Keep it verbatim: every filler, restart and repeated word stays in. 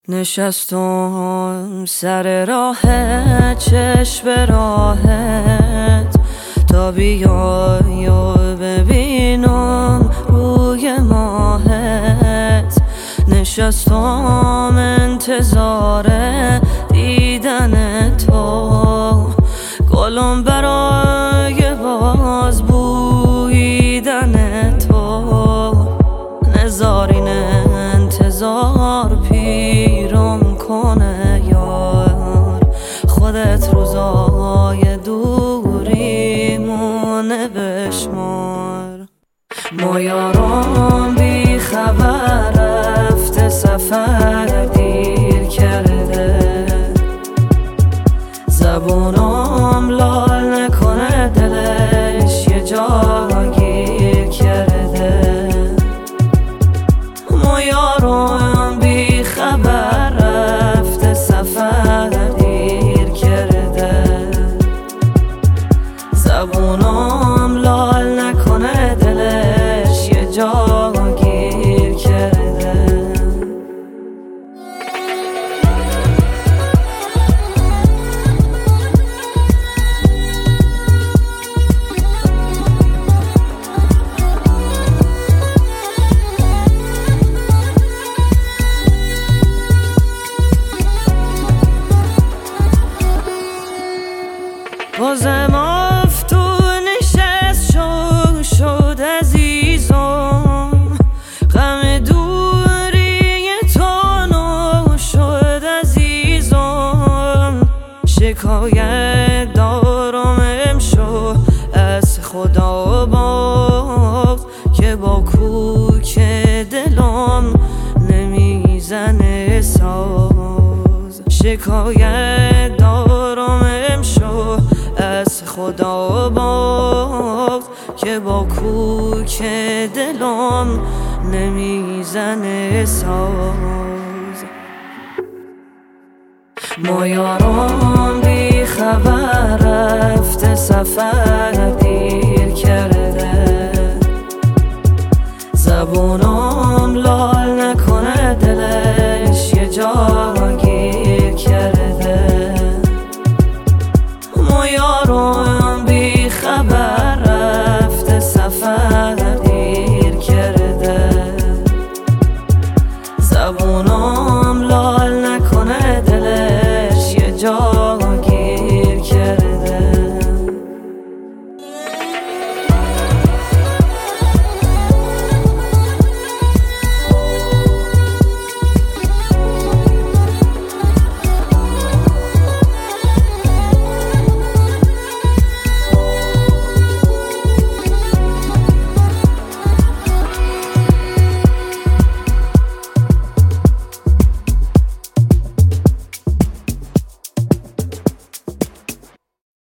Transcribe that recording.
نشستم سر راه چشم راهت تا بیای و ببینم روی ماهت. نشستم انتظار دیدن تو، گلم برای باز بویدن تو. نزارین انتظار پیرم کنه یار، خودت روزای دوریمونه بشمار. ما یارم بی خبر رفته سفر دیر کرده، زبونم لال نکنه دلش یه جا گیر کرده. ما یارم بی خبر رفته سفر دیر کرده، زبونم لال نکنه دلش یه جا گیر کرده. بازم افتون نشست شد شد عزیزم، غم دوری تو نو شد عزیزم. شکایت دارم امشو از خدا باز که با کوک دلم نمیزنه ساز. شکایت دارم امشو از خدا باز که با کوک دلم نمیزنه ساز. ما یارم بی خبر رفته سفر